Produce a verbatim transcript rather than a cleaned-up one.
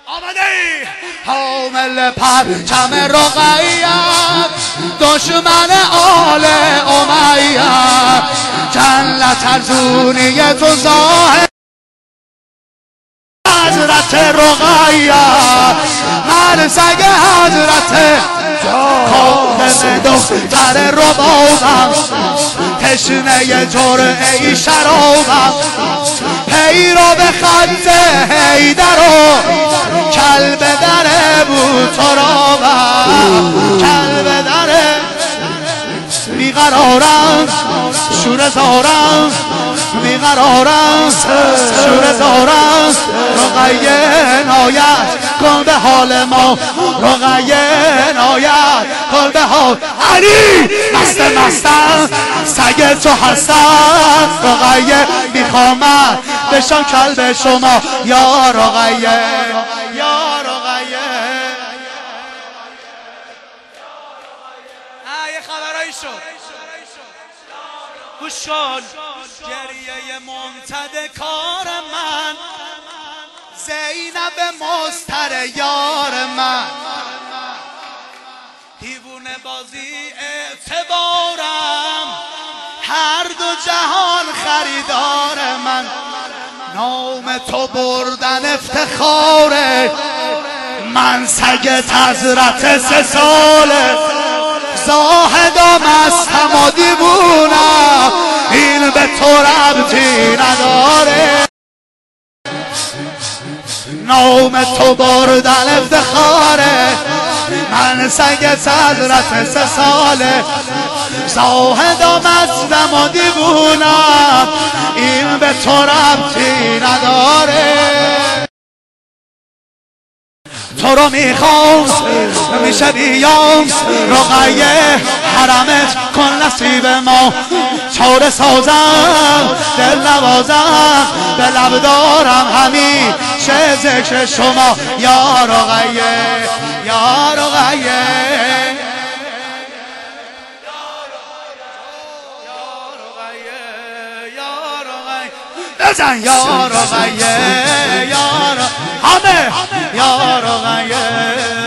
آمده حامل پرچم رقیت دشمن آل امیت جنت ارزونی تو ظاهر حضرت رقیت مرسگ حضرت خاتم دختر ربابم تشنه جرعه شرابم پیرو به خط حیدر و کلب در بوترابم کلب در بیقرارم شور زارم بیقرارم شور زارم رقیه نایت کن به حال ما رقیه نایت کن به حال علی مست مستم سگ تو هستم رقیه میخوامد بشم کلب شما یا رقیه یا رقیه. یه خبرایی شد گوش کن گریه ممتد کار من زینب مستر یار من دیوونه بازی اعتبارم هر دو جهان خریدار من نام تو بردن افتخاره من سگت حضرت سه ساله زاهدم هستم و دیوونم این به تو ربطی نداره نام تو بردن افتخاره من سگت حضرت سه ساله زاهدم هستم و دیوونم این به تو ربطی نداره تو رو میخوام میشه بیام رقیه حرمت کن نصیب ما چاره سازم دل نوازم به لب دارم همیشه ذکر شما یا رقیه یا رقیه بزن یا رقیه یا رقیه همه یا رقیه